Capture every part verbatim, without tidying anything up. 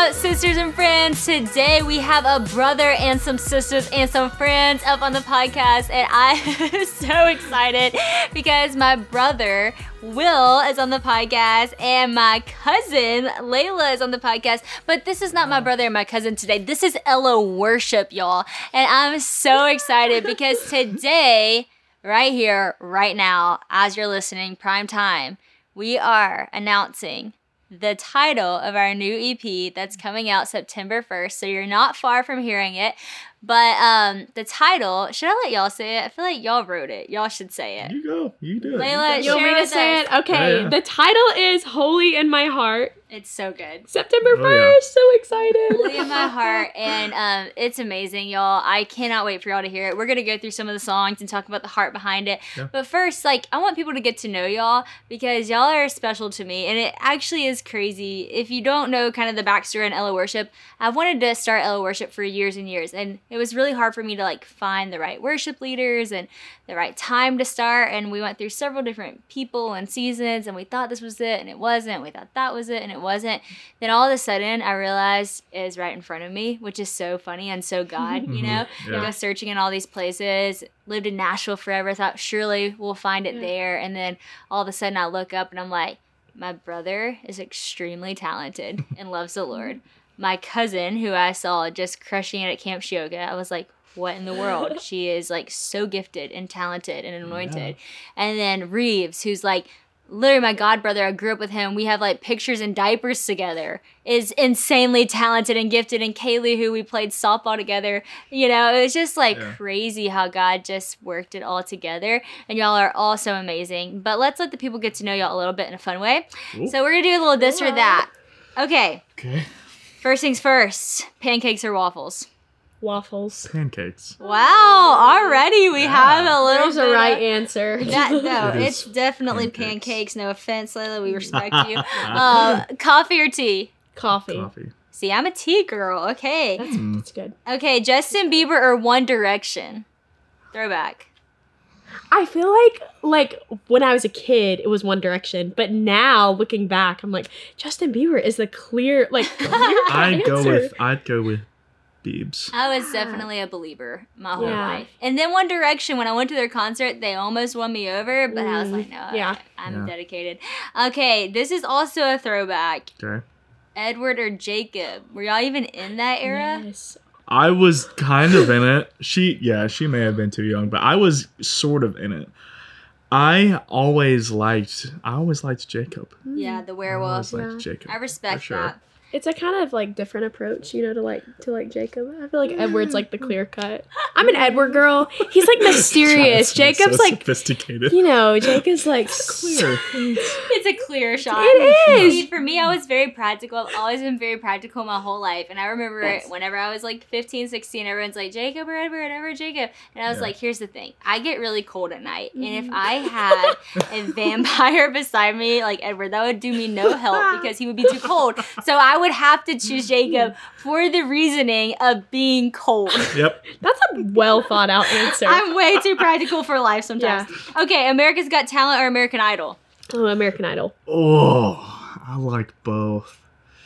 up, sisters and friends? Today we have a brother and some sisters and some friends up on the podcast, and I am so excited because my brother Will is on the podcast and my cousin Layla is on the podcast. But this is not my brother and my cousin today. This is Ella Worship, y'all, and I'm so excited because today, right here, right now, as you're listening, prime time, we are announcing the title of our new E P that's coming out September first, so you're not far from hearing it. But um, the title, should I let y'all say it? I feel like y'all wrote it. Y'all should say it. You go. You do it. Layla, You want me to say it? Okay. Yeah, yeah. The title is Holy in My Heart. It's so good. September Oh, yeah. first. So excited. Holy in my heart, and um, it's amazing, y'all. I cannot wait for y'all to hear it. We're gonna go through some of the songs and talk about the heart behind it. Yeah. But first, like, I want people to get to know y'all because y'all are special to me, and it actually is crazy. If you don't know kind of the backstory on Ella Worship, I've wanted to start Ella Worship for years and years, and it was really hard for me to like find the right worship leaders and the right time to start. And we went through several different people and seasons, and we thought this was it, and it wasn't. We thought that was it, and it wasn't. Then all of a sudden, I realized it is right in front of me, which is so funny and so God, you know? Mhm, yeah. I go searching in all these places, lived in Nashville forever, thought surely we'll find it Yeah. there. And then all of a sudden I look up and I'm like, my brother is extremely talented and loves the Lord. My cousin, who I saw just crushing it at Camp Shioga, I was like, what in the world? She is like so gifted and talented and anointed. And then Reeves, who's like, literally my god brother, I grew up with him. We have like pictures and diapers together, is insanely talented and gifted. And Kaylee, who we played softball together, you know, it was just like Yeah. crazy how God just worked it all together. And y'all are all so amazing. But let's let the people get to know y'all a little bit in a fun way. Cool. So we're gonna do a little this or that. Okay, Okay. first things first, pancakes or waffles? Waffles. Pancakes. Wow, already we Yeah. have a little There's a bit right of- answer. That, no, It is it's definitely pancakes. pancakes. No offense, Layla. We respect you. Uh, coffee or tea? Coffee. Coffee. See, I'm a tea girl. Okay. That's, Mm. that's good. Okay, Justin Bieber or One Direction? Throwback. I feel like like when I was a kid, it was One Direction, but now looking back, I'm like Justin Bieber is the clear like clear I'd go answer. with. I'd go with Biebs. I was definitely a believer my whole Yeah. life. And then One Direction, when I went to their concert, they almost won me over, but I was Mm, like, no, yeah. I, I'm Yeah. dedicated. Okay, this is also a throwback. Okay. Edward or Jacob? Were y'all even in that era? Yes. I was kind of in it. She, yeah, she may have been too young, but I was sort of in it. I always liked. I always liked Jacob. Yeah, the I werewolf. always liked Yeah. Jacob. I respect for sure. that. It's a kind of like different approach, you know, to like to like Jacob. I feel like Edward's like the clear cut. I'm an Edward girl. He's like mysterious. Sounds Jacob's so like, sophisticated. you know, Jacob's like Clear. It's a clear shot. It is. See, for me, I was very practical. I've always been very practical my whole life. And I remember Yes. whenever I was like fifteen, sixteen, everyone's like, Jacob or Edward, Edward, Jacob. And I was Yeah. like, here's the thing. I get really cold at night. And if I had a vampire beside me, like Edward, that would do me no help because he would be too cold. So I would have to choose Jacob for the reasoning of being cold. Yep. That's a well thought out answer. I'm way too practical for life sometimes. Okay, America's Got Talent or American Idol? oh, American Idol. Oh, I like both.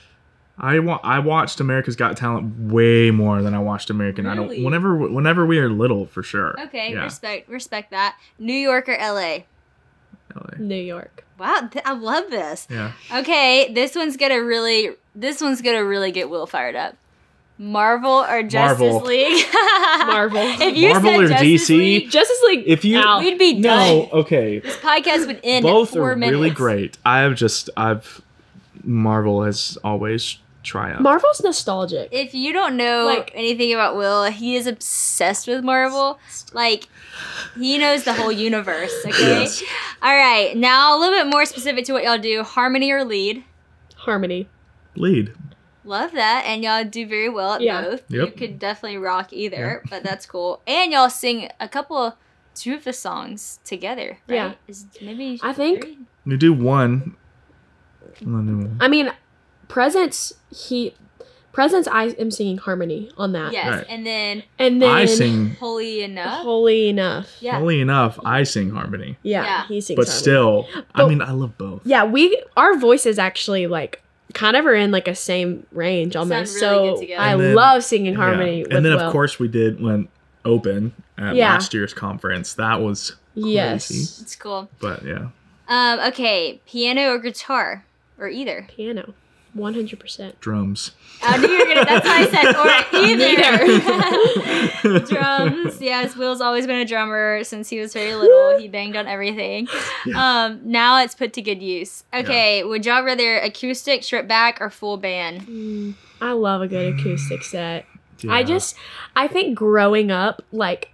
I wa- I watched America's Got Talent way more than I watched American Really? Idol. Whenever whenever we were little, for sure. Okay, Yeah. respect respect that. New York or L A? L A. New York. Wow, th- I love this. Yeah. Okay, this one's gonna really, this one's gonna really get Will fired up. Marvel or Justice Marvel. League? Marvel. If you Marvel said or Justice D C? League, Justice League. If you out. we'd be done. no, okay. This podcast would end Both in four are minutes. really great. I've just I've Marvel has always triumphed. Marvel's nostalgic. If you don't know Like- anything about Will, he is obsessed with Marvel. Like, he knows the whole universe, okay? Yes. All right, now a little bit more specific to what y'all do. Harmony or lead? Harmony. Lead. Love that, and y'all do very well at Yeah. both. Yep. You could definitely rock either, but that's cool. And y'all sing a couple, two of the songs together, right? Yeah. Is maybe I think- three? We do one. and then do one. I mean, Presence. He. Presence. I am singing harmony on that. Yes, Right. and then And then I sing. Holy Enough. Holy enough. Yeah. Funnily enough, I sing harmony, Yeah, Yeah. he sings but harmony. still, I But- mean, I love both. Yeah, we our voices actually like kind of are in like a same range almost. really good So together. I And then- love singing harmony Yeah. with And then, Will. of course, we did went open at Yeah. last year's conference. That was crazy. Yes. It's cool. But yeah. Um, okay, piano or guitar? Or either. Piano. one hundred percent. Drums. I knew you were gonna. That's why I said or either. Drums. Yes, Will's always been a drummer since he was very little. He banged on everything. Yeah. Um, now it's put to good use. Okay, would y'all rather acoustic, stripped back, or full band? Mm, I love a good acoustic set. I Yeah. just, I think growing up, like,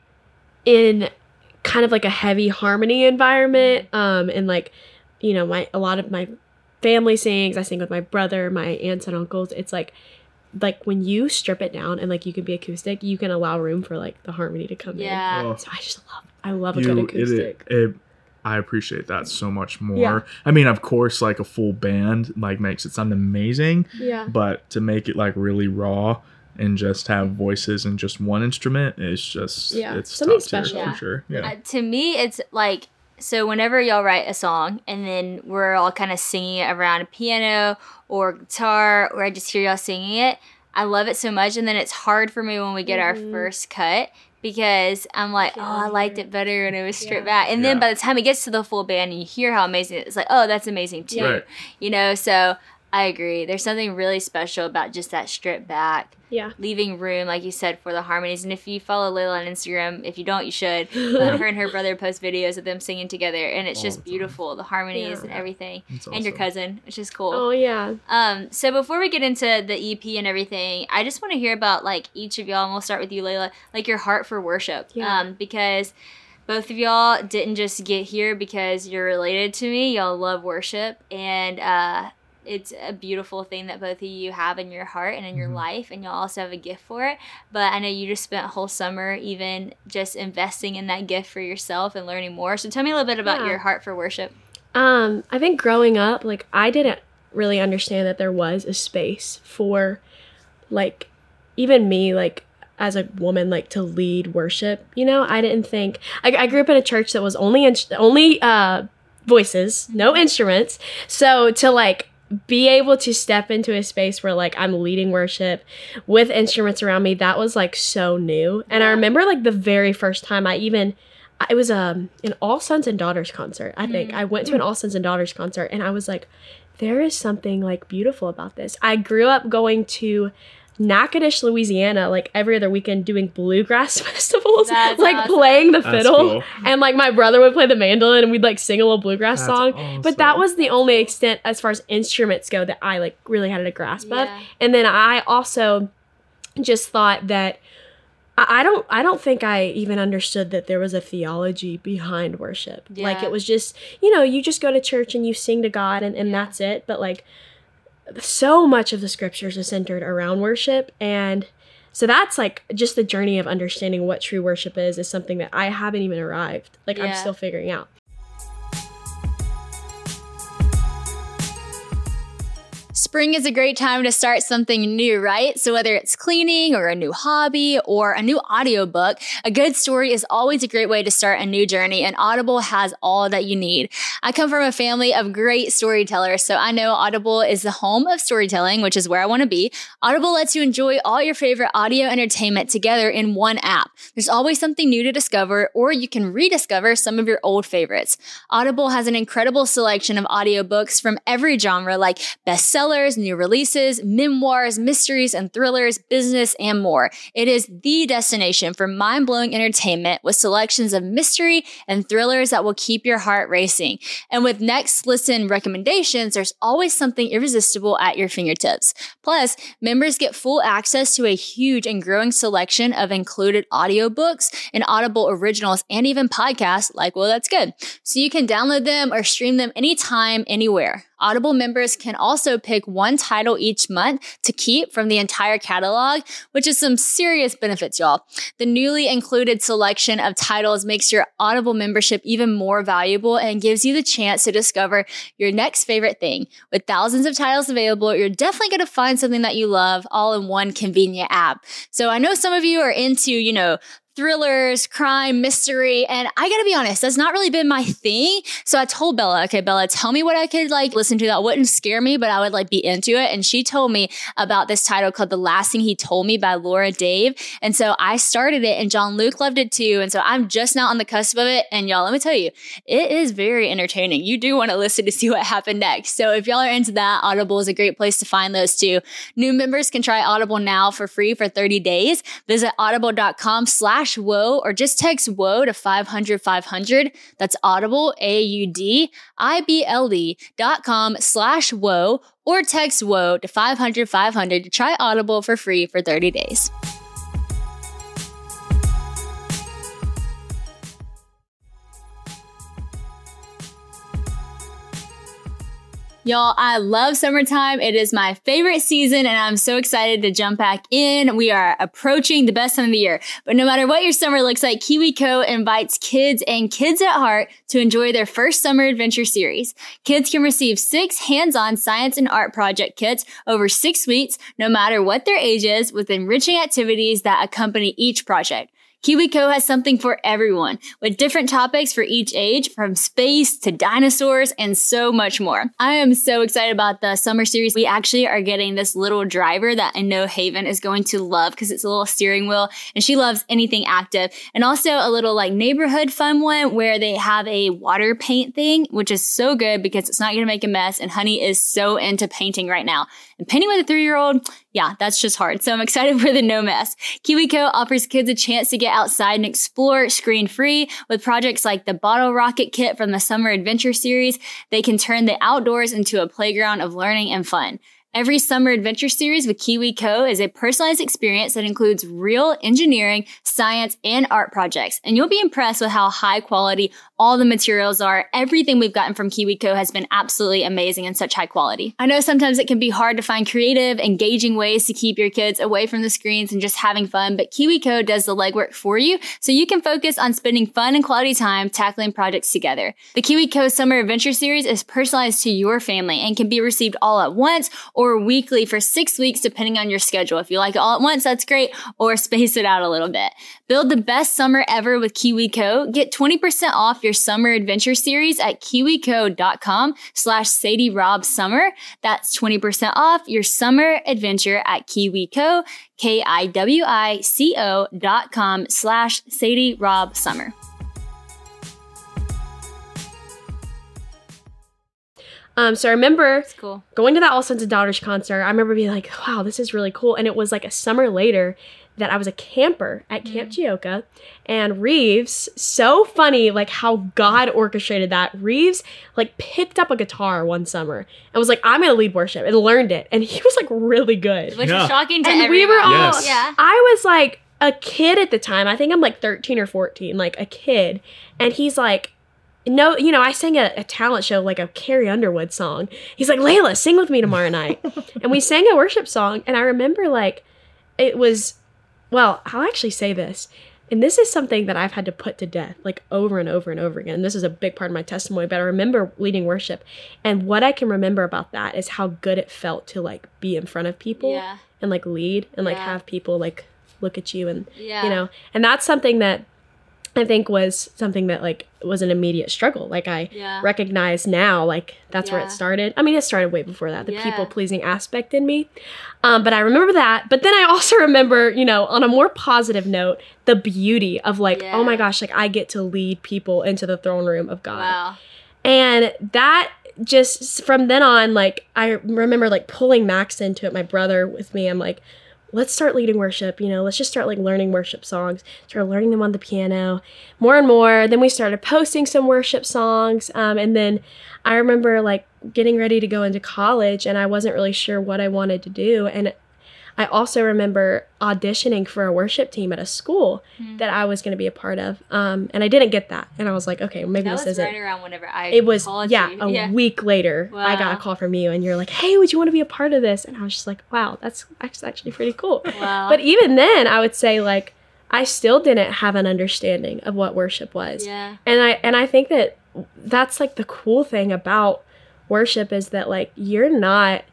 in kind of like a heavy harmony environment, um, and like, you know, my, a lot of my family sings, I sing with my brother, my aunts and uncles. It's like, like when you strip it down and like you can be acoustic, you can allow room for like the harmony to come Yeah. Oh, in. So I just love, I love a you, good it, acoustic. it, it, I appreciate that so much more. Yeah. I mean, of course, like a full band like makes it sound amazing, yeah. but to make it like really raw and just have voices and just one instrument is just Yeah, it's something top tier special. Yeah. for sure. Yeah. Uh, to me, it's like, so whenever y'all write a song and then we're all kind of singing it around a piano or guitar, or I just hear y'all singing it, I love it so much. And then it's hard for me when we get Mhm. our first cut because I'm like, oh, I liked it better when it was stripped Yeah. back. And then Yeah. by the time it gets to the full band and you hear how amazing it is, it's like, oh, that's amazing too. Right. You know, so I agree. There's something really special about just that stripped back, Yeah. leaving room, like you said, for the harmonies. And if you follow Layla on Instagram, if you don't, you should. But her and her brother post videos of them singing together, and it's All just the time. beautiful, the harmonies Yeah. and everything. It's And your awesome. cousin, which is cool. Oh yeah. Um, so before we get into the E P and everything, I just want to hear about like each of y'all, and we'll start with you, Layla, like your heart for worship. Yeah. Um, because both of y'all didn't just get here because you're related to me. Y'all love worship, and uh, it's a beautiful thing that both of you have in your heart and in your Mhm. life, and y'all also have a gift for it. But I know you just spent a whole summer even just investing in that gift for yourself and learning more. So tell me a little bit about Yeah. your heart for worship. Um, I think growing up, like I didn't really understand that there was a space for like even me, like as a woman, like to lead worship. You know, I didn't think I, I grew up in a church that was only in, only uh voices, no instruments. So to like be able to step into a space where like I'm leading worship with instruments around me, that was like so new. And I Yeah. remember like the very first time I even it was um an All Sons and Daughters concert. I think Mm. I went to an All Sons and Daughters concert, and I was like, there is something like beautiful about this. I grew up going to Natchitoches, Louisiana, like every other weekend doing bluegrass festivals, That's like awesome. playing the That's fiddle, cool. and like my brother would play the mandolin, and we'd like sing a little bluegrass That's song. But that awesome. was the only extent as far as instruments go that I like really had a grasp of. Yeah. And then I also just thought that I I don't I don't think I even understood that there was a theology behind worship. Like Yeah. it was just, you know, you just go to church and you sing to God and, and that's it. But like so much of the scriptures is centered around worship, and so that's like just the journey of understanding what true worship is is something that I haven't even arrived. Like I'm Yeah. still figuring out. Spring is a great time to start something new, right? So whether it's cleaning or a new hobby or a new audiobook, a good story is always a great way to start a new journey, and Audible has all that you need. I come from a family of great storytellers, so I know Audible is the home of storytelling, which is where I want to be. Audible lets you enjoy all your favorite audio entertainment together in one app. There's always something new to discover, or you can rediscover some of your old favorites. Audible has an incredible selection of audiobooks from every genre, like bestsellers, new releases, memoirs, mysteries and thrillers, business, and more. It is the destination for mind-blowing entertainment with selections of mystery and thrillers that will keep your heart racing. And with Next Listen recommendations, there's always something irresistible at your fingertips. Plus, members get full access to a huge and growing selection of included audiobooks and Audible originals and even podcasts like Well, That's Good. So you can download them or stream them anytime, anywhere. Audible members can also pick one title each month to keep from the entire catalog, which is some serious benefits, y'all. The newly included selection of titles makes your Audible membership even more valuable and gives you the chance to discover your next favorite thing. With thousands of titles available, you're definitely going to find something that you love all in one convenient app. So I know some of you are into, you know, thrillers, crime, mystery. And I gotta be honest, that's not really been my thing. So I told Bella, okay, Bella, tell me what I could like listen to that wouldn't scare me, but I would like be into it. And she told me about this title called The Last Thing He Told Me by Laura Dave. And so I started it and John Luke loved it too. And so I'm just now on the cusp of it. And y'all, let me tell you, it is very entertaining. You do want to listen to see what happened next. So if y'all are into that, Audible is a great place to find those too. New members can try Audible now for free for thirty days. Visit audible.com slash whoa or just text whoa to five hundred five hundred. That's Audible, A U D I B L E dot com slash whoa or text whoa to five hundred five hundred to try Audible for free for thirty days. Y'all, I love summertime. It is my favorite season and I'm so excited to jump back in. We are approaching the best time of the year. But no matter what your summer looks like, KiwiCo invites kids and kids at heart to enjoy their first summer adventure series. Kids can receive six hands-on science and art project kits over six weeks, no matter what their age is, with enriching activities that accompany each project. KiwiCo has something for everyone, with different topics for each age, from space to dinosaurs and so much more. I am so excited about the summer series. We actually are getting this little driver that I know Haven is going to love because it's a little steering wheel and she loves anything active. And also a little like neighborhood fun one where they have a water paint thing, which is so good because it's not going to make a mess. And Honey is so into painting right now. And painting with a three-year-old, yeah, that's just hard. So I'm excited for the no mess. KiwiCo offers kids a chance to get outside and explore screen-free with projects like the Bottle Rocket Kit from the Summer Adventure Series. They can turn the outdoors into a playground of learning and fun. Every summer adventure series with KiwiCo is a personalized experience that includes real engineering, science, and art projects. And you'll be impressed with how high quality all the materials are. Everything we've gotten from KiwiCo has been absolutely amazing and such high quality. I know sometimes it can be hard to find creative, engaging ways to keep your kids away from the screens and just having fun, but KiwiCo does the legwork for you so you can focus on spending fun and quality time tackling projects together. The KiwiCo Summer Adventure Series is personalized to your family and can be received all at once or weekly for six weeks depending on your schedule. If you like it all at once, that's great, or space it out a little bit. Build the best summer ever with KiwiCo. Get twenty percent off your summer adventure series at kiwico.com slash Sadie Rob Summer. That's twenty percent off your summer adventure at KiwiCo, K-I-W-I-C-O dot com slash Sadie Rob Summer. Um, so I remember Cool. going to that All Sons and Daughters concert. I remember being like, wow, this is really cool. And it was like a summer later that I was a camper at Camp mm. Gioka. And Reeves, so funny, like how God orchestrated that. Reeves like picked up a guitar one summer and was like, I'm going to lead worship, and learned it. And he was like really good. Which yeah. is shocking to and everyone. we were all, yes. yeah. I was like a kid at the time. I think I'm like thirteen or fourteen, like a kid. And he's like, no, you know, I sang a, a talent show, like a Carrie Underwood song. He's like, Layla, sing with me tomorrow night. And we sang a worship song. And I remember like, it was, well, I'll actually say this. And this is something that I've had to put to death, like over and over and over again. This is a big part of my testimony, but I remember leading worship. And what I can remember about that is how good it felt to like be in front of people Yeah. and like lead and like Yeah. have people like look at you and, Yeah. you know, and that's something that I think was something that like was an immediate struggle. Like I Yeah. recognize now, like that's where Yeah. it started. I mean, it started way before that, the Yeah. people pleasing aspect in me. Um, but I remember that. But then I also remember, you know, on a more positive note, the beauty of like, Yeah. oh my gosh, like I get to lead people into the throne room of God. Wow. And that just from then on, like I remember like pulling Max into it, my brother with me. I'm like, let's start leading worship, you know, let's just start like learning worship songs, start learning them on the piano more and more. Then we started posting some worship songs. Um, and then I remember like getting ready to go into college and I wasn't really sure what I wanted to do. And I also remember auditioning for a worship team at a school Hmm. that I was going to be a part of. Um, and I didn't get that. And I was like, okay, maybe That this was isn't. right around whenever I It was, called yeah, you. a yeah. week later, I got Wow. a call from you and you're like, hey, would you want to be a part of this? And I was just like, wow, that's that's actually pretty cool. Wow. But even then, I would say like, I still didn't have an understanding of what worship was. Yeah. And I and I think that that's like the cool thing about worship is that like, you're not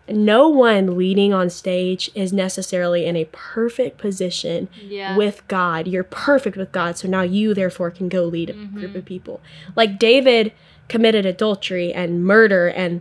no one leading on stage is necessarily in a perfect position Yeah. with God. You're perfect with God, so now you therefore can go lead a Mm-hmm. group of people. Like David committed adultery and murder and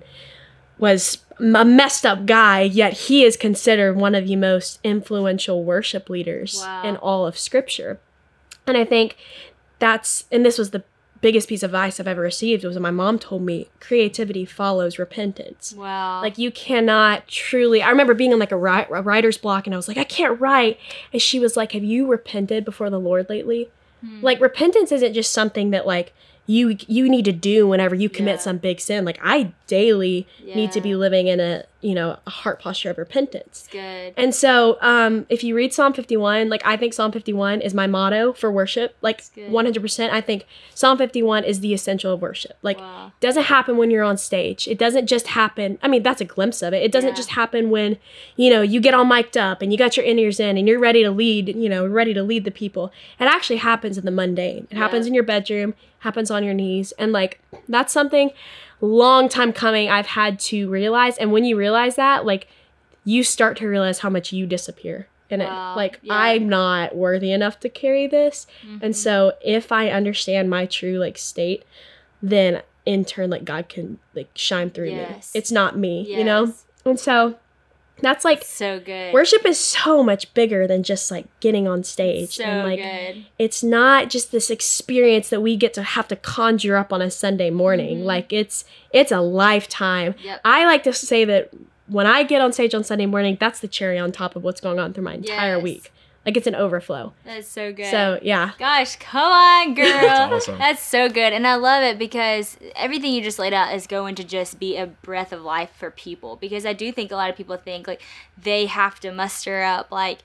was a messed up guy, yet he is considered one of the most influential worship leaders Wow. in all of Scripture. And I think that's, and this was the biggest piece of advice I've ever received, was when my mom told me creativity follows repentance. Wow. Like you cannot truly, I remember being on like a, ri- a writer's block and I was like, I can't write. And she was like, have you repented before the Lord lately? Hmm. Like repentance isn't just something that like you you need to do whenever you commit Yeah. some big sin. Like I daily need to be Yeah. living in a, you know, a heart posture of repentance. It's good. And so, um, if you read Psalm fifty-one, like I think Psalm fifty-one is my motto for worship. Like That's good. one hundred percent, I think Psalm fifty-one is the essential of worship. Like, Wow. doesn't happen when you're on stage. It doesn't just happen. I mean, that's a glimpse of it. It doesn't Yeah. just happen when, you know, you get all mic'd up and you got your in-ears in and you're ready to lead. You know, ready to lead the people. It actually happens in the mundane. It Yeah. happens in your bedroom. Happens on your knees, and like that's something long time coming I've had to realize. And when you realize that, like you start to realize how much you disappear in Wow. it. Like Yeah. I'm not worthy enough to carry this. Mhm. And so if I understand my true like state, then in turn like God can like shine through me. Yes. It's not me, you know? Yes. And so that's like So good. worship is so much bigger than just like getting on stage. So and like good. it's not just this experience that we get to have to conjure up on a Sunday morning. Mhm. Like it's it's a lifetime. Yep. I like to say that when I get on stage on Sunday morning, that's the cherry on top of what's going on through my entire Yes. week. Like it's an overflow. That's so good. So yeah. Gosh, come on, girl. That's awesome. That's so good. And I love it because everything you just laid out is going to just be a breath of life for people. Because I do think a lot of people think like they have to muster up like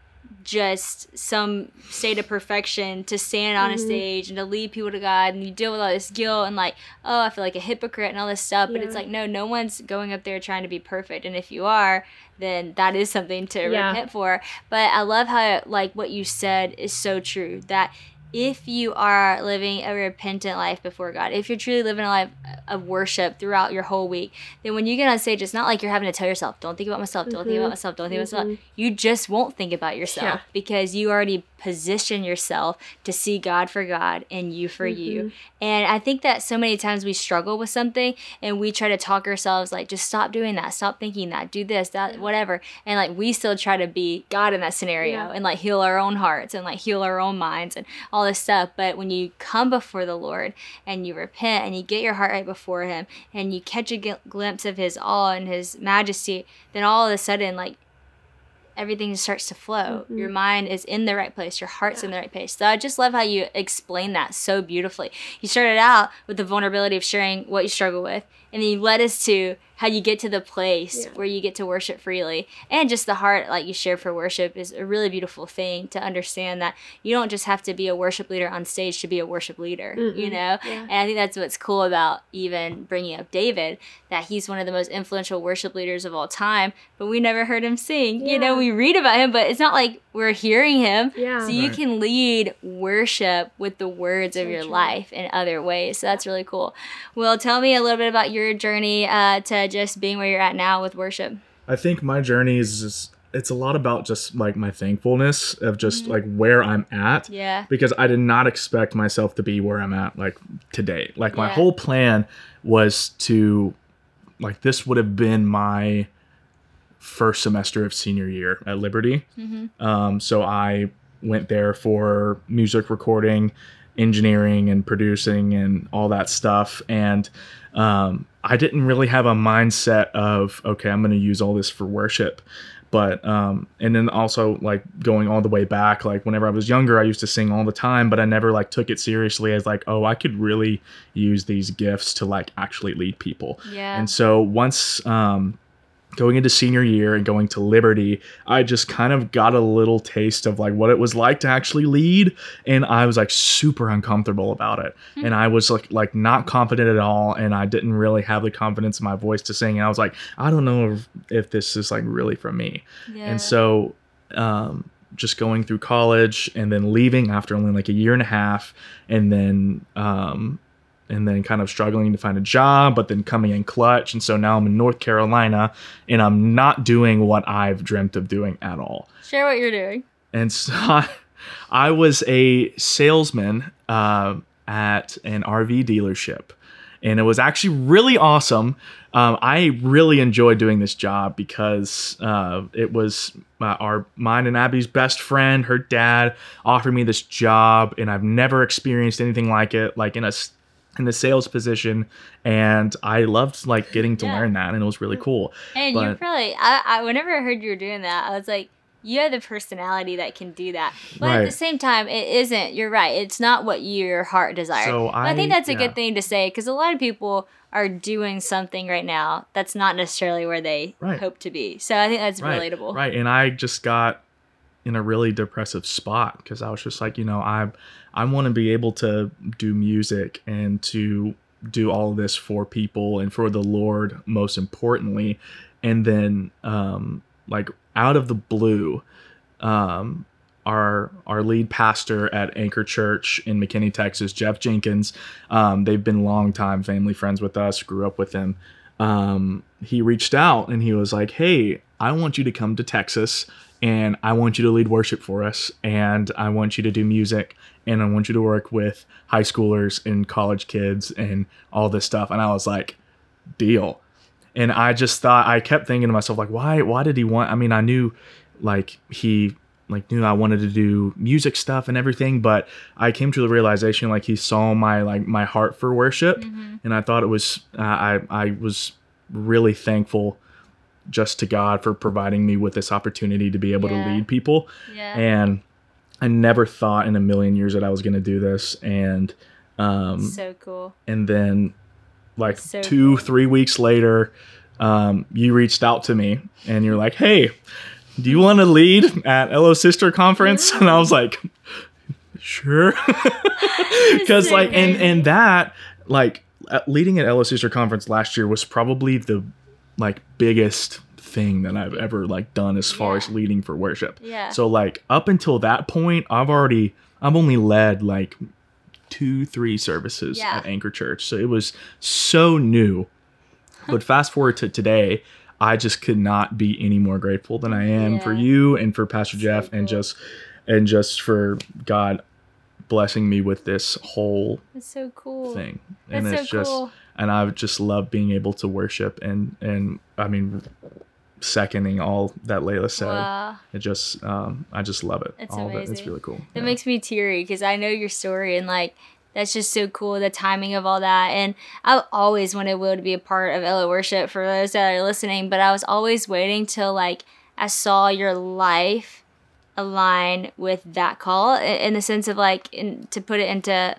just some state of perfection to stand on a Mhm. stage and to lead people to God, and you deal with all this guilt and like, oh, I feel like a hypocrite and all this stuff. But it's Yeah. like, no, no one's going up there trying to be perfect. And if you are, then that is something to Yeah. repent for. But I love how like what you said is so true, that if you are living a repentant life before God, if you're truly living a life of worship throughout your whole week, then when you get on stage, it's not like you're having to tell yourself, don't think about myself, don't think Mhm. about myself, don't think about Mhm. myself. You just won't think about yourself Yeah. because you already position yourself to see God for God and you for you. Mhm. And I think that so many times we struggle with something and we try to talk ourselves like, just stop doing that, stop thinking that, do this, that, whatever. And like we still try to be God in that scenario Yeah. and like heal our own hearts and like heal our own minds and all this stuff. But when you come before the Lord and you repent and you get your heart right before Him and you catch a gl- glimpse of His awe and His majesty, then all of a sudden, like, everything just starts to flow. Mhm. Your mind is in the right place. Your heart's Yeah. in the right place. So I just love how you explain that so beautifully. You started out with the vulnerability of sharing what you struggle with, and then you led us to how you get to the place Yeah. where you get to worship freely. And just the heart like you share for worship is a really beautiful thing to understand, that you don't just have to be a worship leader on stage to be a worship leader, you Mm-mm. know? Yeah. And I think that's what's cool about even bringing up David, that he's one of the most influential worship leaders of all time, but we never heard him sing. You know, Yeah. we read about him, but it's not like we're hearing him. Yeah. So you Right. can lead worship with the words of So your true. life in other ways. So that's really cool. Well, tell me a little bit about your journey uh, to just being where you're at now with worship. I think my journey is just, it's a lot about just like my thankfulness of just Mhm. like where I'm at. Yeah. Because I did not expect myself to be where I'm at like today. Like my Yeah. whole plan was to, like, this would have been my first semester of senior year at Liberty. Mm-hmm. Um, so I went there for music recording, engineering, and producing, and all that stuff. And um, I didn't really have a mindset of, okay, I'm going to use all this for worship. But, um, and then also like going all the way back, like whenever I was younger, I used to sing all the time, but I never like took it seriously as like, oh, I could really use these gifts to like actually lead people. Yeah. And so once, um, going into senior year and going to Liberty, I just kind of got a little taste of like what it was like to actually lead. And I was like super uncomfortable about it. Hmm. And I was like, like not confident at all. And I didn't really have the confidence in my voice to sing. And I was like, I don't know if, if this is like really for me. yeah. And so, um, just going through college and then leaving after only like a year and a half, and then, um, and then kind of struggling to find a job, but then coming in clutch. And so now I'm in North Carolina and I'm not doing what I've dreamt of doing at all. Share what you're doing. And so I, I was a salesman uh, at an R V dealership, and it was actually really awesome. Um, I really enjoyed doing this job because uh, it was uh, our mine and Abby's best friend. Her dad offered me this job, and I've never experienced anything like it, like in a in a sales position. And I loved like getting to Yeah. learn that, and it was really cool. And But- you're probably, I, I, whenever I heard you were doing that, I was like, you have the personality that can do that. But at Right. the same time, it isn't, you're right, it's not what your heart desires. So But I, think I- that's a yeah. good thing to say, because a lot of people are doing something right now that's not necessarily where they Right. hope to be. So I think that's right, relatable. Right. And I just got in a really depressive spot because I was just like, you know, I I want to be able to do music and to do all of this for people and for the Lord, most importantly. And then um like out of the blue, um our our lead pastor at Anchor Church in McKinney, Texas, Jeff Jenkins, um, they've been longtime family friends with us, grew up with him. Um, he reached out and he was like, hey, I want you to come to Texas and I want you to lead worship for us. And I want you to do music and I want you to work with high schoolers and college kids and all this stuff. And I was like, deal. And I just thought, I kept thinking to myself, like, why, why did he want, I mean, I knew like he like knew I wanted to do music stuff and everything, but I came to the realization, like he saw my, like my heart for worship. Mm-hmm. And I thought it was, uh, I, I was really thankful just to God for providing me with this opportunity to be able Yeah. to lead people. Yeah. And I never thought in a million years that I was going to do this. And, um, so cool. and then like So two, cool. three weeks later, um, you reached out to me and you're like, hey, do you want to lead at Hello Sister Conference? And I was like, sure. Because so like, and, crazy. and that, like uh, leading at Hello Sister Conference last year was probably the like biggest thing that I've ever like done as far Yeah. as leading for worship. Yeah. So like up until that point, I've already, I've only led like two, three services Yeah. at Anchor Church. So it was so new. But fast forward to today, I just could not be any more grateful than I am for Yeah. you and for Pastor So Jeff and cool. just and just for God blessing me with this whole That's so cool. thing. And That's it's so just cool. and I just love being able to worship and and I mean seconding all that Layla said. Wow. It just um I just love it. It's all of it. It's amazing. really cool. That Yeah. makes me teary because I know your story and like that's just so cool, the timing of all that. And I always wanted Will to be a part of Ella Worship for those that are listening, but I was always waiting till like I saw your life align with that call i- in the sense of like, in, to put it into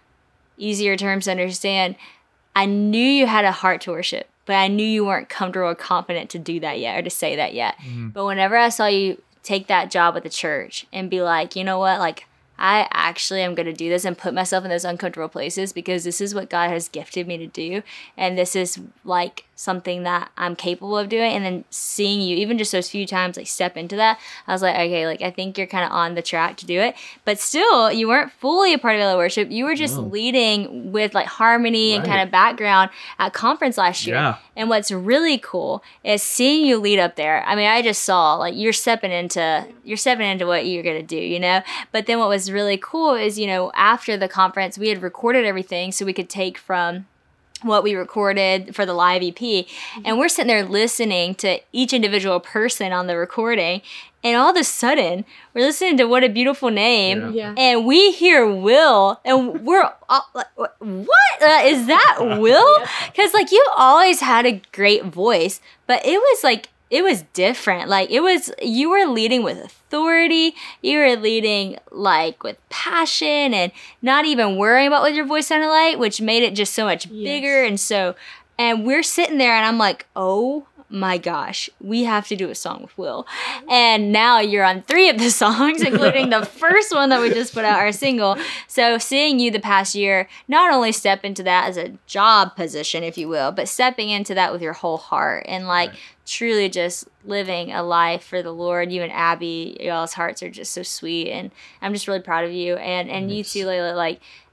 easier terms to understand, I knew you had a heart to worship, but I knew you weren't comfortable or confident to do that yet or to say that yet. But whenever I saw you take that job at the church and be like, you know what, like, I actually am going to do this and put myself in those uncomfortable places because this is what God has gifted me to do. And this is like something that I'm capable of doing. And then seeing you, even just those few times, like step into that, I was like, okay, like I think you're kind of on the track to do it. But still, you weren't fully a part of Ella Worship. You were just No. leading with like harmony and Right. kind of background at conference last year. Yeah. And what's really cool is seeing you lead up there. I mean, I just saw like you're stepping into you're stepping into what you're gonna do, you know. But then what was really cool is, you know, after the conference, we had recorded everything so we could take from what we recorded for the live E P, and we're sitting there listening to each individual person on the recording. And all of a sudden, we're listening to What a Beautiful Name, Yeah. and we hear Will, and we're all like, what? Uh, is that Will? Because, like, you always had a great voice, but it was, like, it was different. Like, it was, you were leading with authority, you were leading, like, with passion, and not even worrying about what your voice sounded like, which made it just so much Yes. bigger, and so, and we're sitting there, and I'm like, oh, my gosh, we have to do a song with Will. And now you're on three of the songs, including the first one that we just put out, our single. So seeing you the past year, not only step into that as a job position, if you will, but stepping into that with your whole heart and like Right. truly just living a life for the Lord. You and Abby, y'all's hearts are just so sweet. And I'm just really proud of you. And, and you Thanks. too, Layla, like,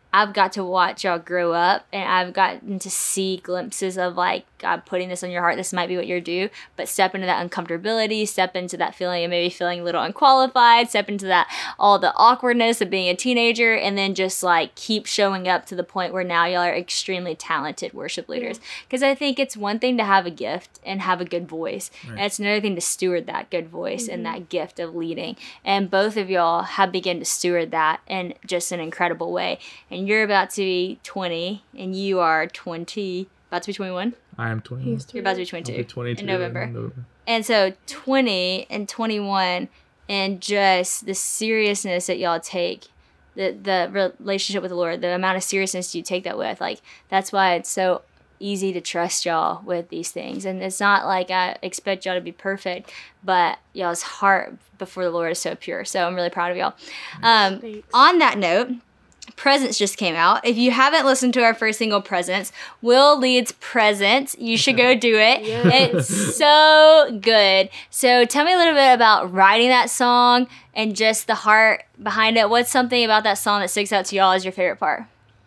I've got to watch y'all grow up, and I've gotten to see glimpses of like God putting this on your heart. This might be what you're due, but step into that uncomfortability, step into that feeling of maybe feeling a little unqualified, step into that all the awkwardness of being a teenager, and then just like keep showing up to the point where now y'all are extremely talented worship leaders. Because I think it's one thing to have a gift and have a good voice, right. and it's another thing to steward that good voice mm-hmm. and that gift of leading. And both of y'all have begun to steward that in just an incredible way. And you're about to be twenty, and you are twenty, about to be twenty-one. I am twenty-one. You're about to be twenty-two, I'll be twenty-two in November. in November. And so twenty and twenty-one, and just the seriousness that y'all take, the the relationship with the Lord, the amount of seriousness you take that with, like that's why it's so easy to trust y'all with these things. And it's not like I expect y'all to be perfect, but y'all's heart before the Lord is so pure. So I'm really proud of y'all. Um, on that note, Presents just came out. If you haven't listened to our first single, Presents, Will leads Presents. You should go do it. Yeah. It's so good. So tell me a little bit about writing that song and just the heart behind it. What's something about that song that sticks out to y'all as your favorite part?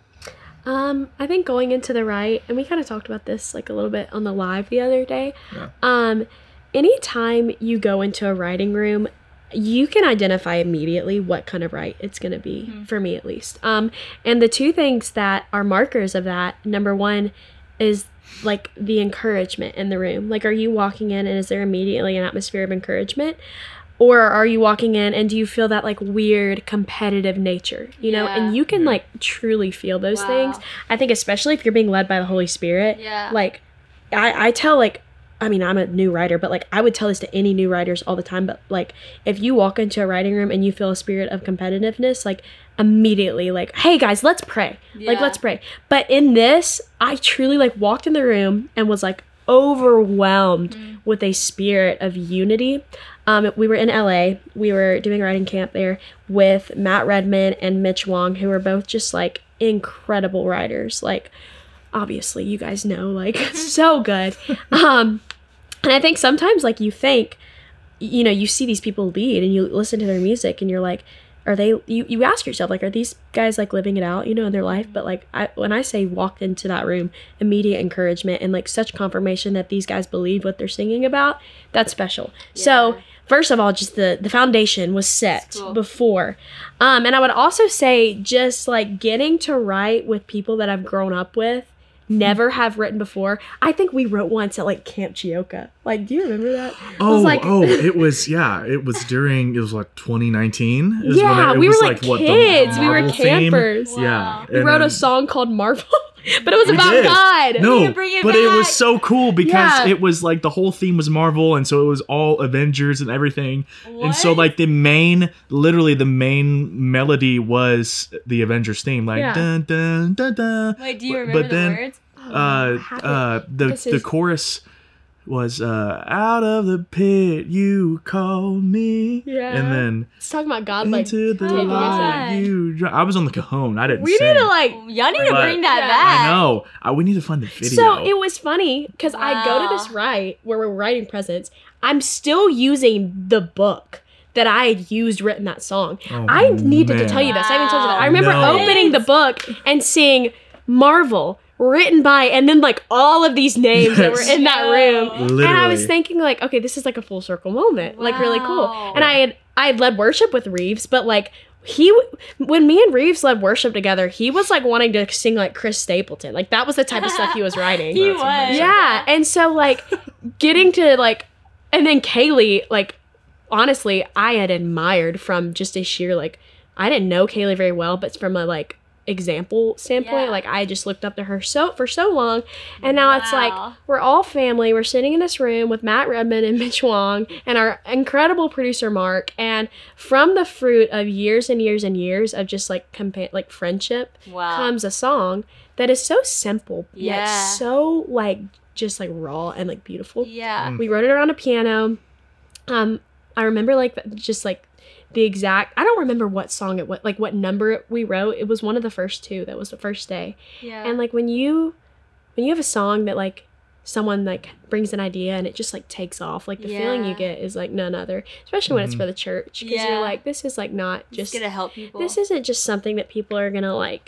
Um, I think going into the write, and we kind of talked about this like a little bit on the live the other day. Yeah. Um, anytime you go into a writing room, you can identify immediately what kind of write it's going to be, mm-hmm. for me at least. Um, and the two things that are markers of that, number one is like the encouragement in the room. Like, are you walking in and is there immediately an atmosphere of encouragement? Or are you walking in and do you feel that like weird competitive nature, you know? Yeah. And you can like truly feel those wow. things. I think especially if you're being led by the Holy Spirit. Yeah. Like, I, I tell like, I mean, I'm a new writer, but like I would tell this to any new writers all the time. But like, if you walk into a writing room and you feel a spirit of competitiveness, like immediately like, hey guys, let's pray. Yeah. Like, let's pray. But in this, I truly like walked in the room and was like overwhelmed mm-hmm. with a spirit of unity. Um, we were in L A. We were doing writing camp there with Matt Redman and Mitch Wong, who were both just like incredible writers. Like, obviously, you guys know, like, so good. Um, and I think sometimes, like, you think, you know, you see these people lead and you listen to their music and you're like, are they, you, you ask yourself, like, are these guys, like, living it out, you know, in their life? But, like, I, when I say walked into that room, immediate encouragement and, like, such confirmation that these guys believe what they're singing about, that's special. Yeah. So, first of all, just the, the foundation was set cool. before. Um, and I would also say just, like, getting to write with people that I've grown up with, never have written before. I think we wrote once at like Camp Chioka. Like, do you remember that? Oh, it was like, oh, it was, yeah, it was during, it was like twenty nineteen. It was yeah, when it, it we was were like, like kids. What, the, the we were campers. Wow. Yeah. We wrote then, a song called Marvel, but it was we about did. God. No, it but back. It was so cool because yeah. it was like the whole theme was Marvel, and so it was all Avengers and everything. What? And so like the main, literally the main melody was the Avengers theme, like yeah. dun dun dun dun. Wait, do you remember but the then, words? Uh, uh, the this the is... chorus was uh, out of the pit you called me, yeah, and then it's talking about God, like into the taking us light you. Dri- I was on the cajon. I didn't. We sing. need to like, y'all need to but, bring that yeah. back. I know. I, we need to find the video. So it was funny because Wow. I go to this write where we're writing Presents. I'm still using the book that I had used written that song. Oh, I needed man. to tell you this. I even told you that. I Wow. remember No. opening the book and seeing Marvel written by, and then like all of these names that were Yes. in that room. Literally. And I was thinking like, okay, this is like a full circle moment. Like really cool. Wow. And I had I had led worship with Reeves, but like he when me and Reeves led worship together, he was like wanting to sing like Chris Stapleton. Like that was the type of stuff he was writing. He That's was. amazing. Yeah. And so like getting to like, and then Kaylee, like honestly, I had admired from just a sheer like, I didn't know Kaylee very well, but from a like example standpoint, Yeah. like I just looked up to her so for so long, and now it's like Wow. we're all family. We're sitting in this room with Matt Redman and Mitch Wong and our incredible producer Mark, and from the fruit of years and years and years of just like compa- like friendship Wow. comes a song that is so simple Yeah. yet so like just like raw and like beautiful. Yeah. Mm. We wrote it around a piano. Um, I remember like just like the exact, I don't remember what song it was, like what number we wrote. It was one of the first two. That was the first day. Yeah. And like when you, when you have a song that like someone like brings an idea and it just like takes off, like the feeling you Yeah. get is like none other, especially when it's Mhm. for the church. Because Yeah. you're like, this is like not Just just, gonna help people. this isn't just something that people are gonna like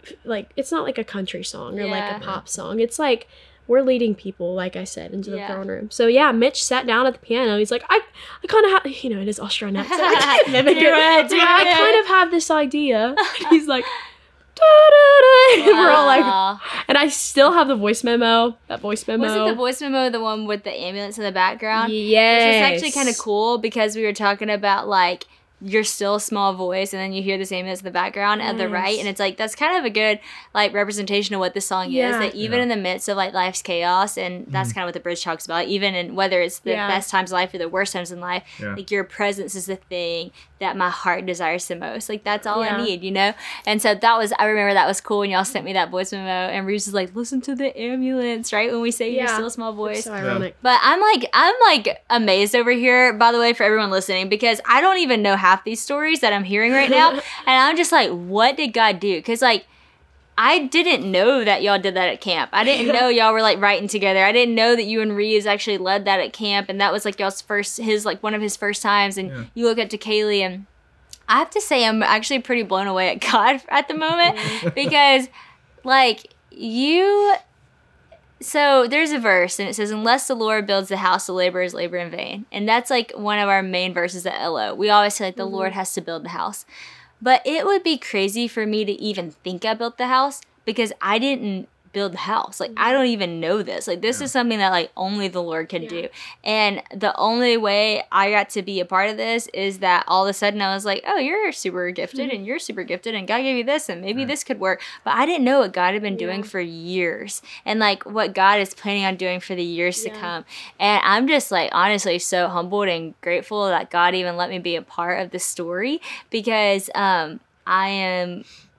like it's not like a country song or Yeah. like a pop song. It's like we're leading people, like I said, into the Yeah. throne room. So yeah, Mitch sat down at the piano. He's like, I, I kind of have, you know, it is Australian accent. I can't mimic Do it, do Yeah, I it. kind of have this idea. He's like, da-da-da. And we're all like, Wow. and I still have the voice memo. That voice memo. Wasn't the voice memo the one with the ambulance in the background? Yes. Which is actually kind of cool because we were talking about like you're still a small voice and then you hear this ambulance in the background at the right, Yes. and it's like that's kind of a good like representation of what this song is, Yeah. that even Yeah. in the midst of like life's chaos, and that's kind of what the bridge talks about, even in whether it's the Yeah. best times of life or the worst times in life, Yeah. like your presence is the thing that my heart desires the most. Like that's all Yeah. I need, you know? And so that was, I remember that was cool when y'all sent me that voice memo, and Reese was like, listen to the ambulance, right? When we say you're Yeah. still a small voice. It's so ironic. But I'm like, I'm like amazed over here, by the way, for everyone listening, because I don't even know half these stories that I'm hearing right now. And I'm just like, what did God do? Because like, I didn't know that y'all did that at camp. I didn't know y'all were like writing together. I didn't know that you and Reeves actually led that at camp. And that was like y'all's first, his like one of his first times. And Yeah. you look up to Kaylee, and I have to say, I'm actually pretty blown away at God at the moment because like you, so there's a verse and it says, unless the Lord builds the house, the laborers labor in vain. And that's like one of our main verses at L O. We always say like the Lord has to build the house. But it would be crazy for me to even think I built the house because I didn't build the house. Like I don't even know this. Like this Yeah. is something that like only the Lord can Yeah. do. And the only way I got to be a part of this is that all of a sudden I was like, oh, you're super gifted and you're super gifted and God gave you this and maybe Right. this could work. But I didn't know what God had been doing Yeah. for years and like what God is planning on doing for the years to Yeah. come. And I'm just like honestly so humbled and grateful that God even let me be a part of the story because um I am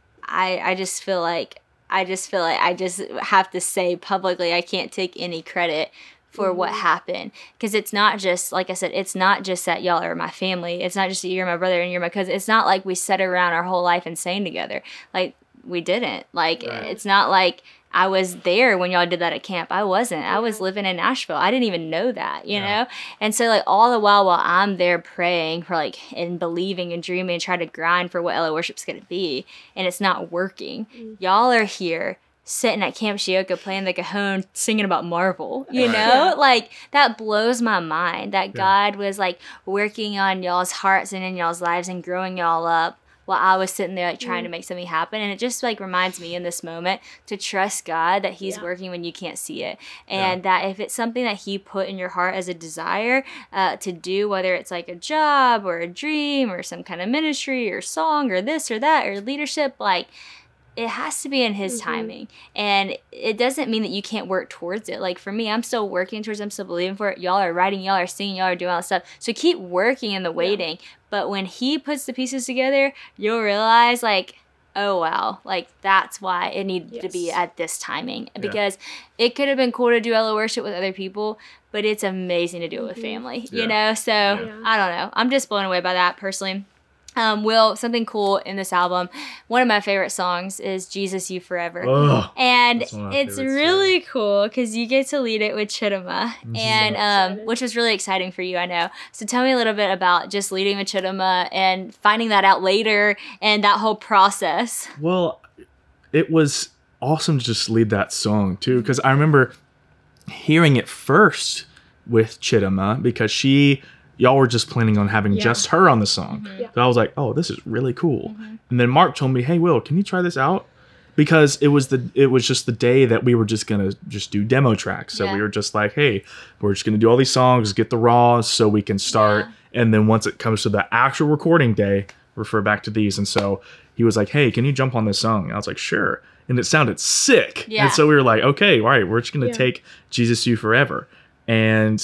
I I just feel like I just feel like I just have to say publicly I can't take any credit for what happened because it's not just like I said, it's not just that y'all are my family. It's not just that you're my brother and you're my cousin. It's not like we sat around our whole life and sang together. Like we didn't. Like Right. it's not like I was there when y'all did that at camp. I wasn't. I was living in Nashville. I didn't even know that, you Yeah. know? And so like all the while while I'm there praying for like and believing and dreaming and trying to grind for what L A Worship's gonna be and it's not working. Y'all are here sitting at Camp Shioka playing the cajon singing about Marvel, you Right. know? Yeah. Like that blows my mind that Yeah. God was like working on y'all's hearts and in y'all's lives and growing y'all up while I was sitting there like trying to make something happen. And it just like reminds me in this moment to trust God that he's Yeah. working when you can't see it. And that if it's something that he put in your heart as a desire uh, to do, whether it's like a job or a dream or some kind of ministry or song or this or that or leadership, like it has to be in his Mm-hmm. timing. And it doesn't mean that you can't work towards it. Like for me, I'm still working towards it. I'm still believing for it. Y'all are writing, y'all are singing, y'all are doing all that stuff. So keep working in the waiting. But when he puts the pieces together, you'll realize like, oh wow, like that's why it needed to be Yes. at this timing. Because it could have been cool to do Ella worship with other people, but it's amazing to do it with family, you Yeah. know? So Yeah. I don't know. I'm just blown away by that personally. Um, Will, something cool in this album, one of my favorite songs is Jesus You Forever. Oh, And That's one of my it's favorites, really cool because you get to lead it with Chidima, and So um, excited. which was really exciting for you, I know. So tell me a little bit about just leading with Chidima and finding that out later and that whole process. well, it was awesome to just lead that song too, because I remember hearing it first with Chidima because she, y'all were just planning on having Yeah. just her on the song. Yeah. So I was like, oh, this is really cool. And then Mark told me, hey, Will, can you try this out? Because it was the it was just the day that we were just gonna just do demo tracks. So Yeah. we were just like, hey, we're just gonna do all these songs, get the raws so we can start. And then once it comes to the actual recording day, refer back to these. And so he was like, hey, can you jump on this song? And I was like, sure. And it sounded sick. Yeah. And so we were like, okay, all right, we're just gonna Yeah. take Jesus You Forever. And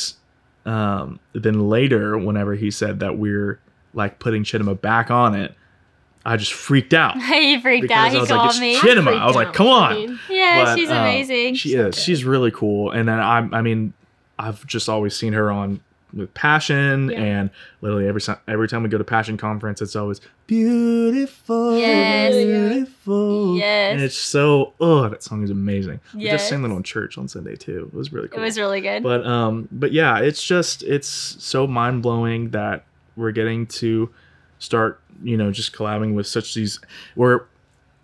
um, then later, whenever he said that we're like putting Chidima back on it, I just freaked out. He freaked Because out. I He was like, called it's me. Chidima. freaked I was like, out. come on. I mean, Yeah, But, she's um, amazing. She So is. good. She's really cool. And then I, I mean, I've just always seen her on with Passion, Yeah. and literally every time every time we go to Passion conference, it's always beautiful, Yes. beautiful. Yes. And it's so oh, that song is amazing. We just sang Yes. that on church on Sunday too. It was really It cool. was really good. But um, but yeah, it's just it's so mind blowing that we're getting to start, you know, just collabing with such these. We're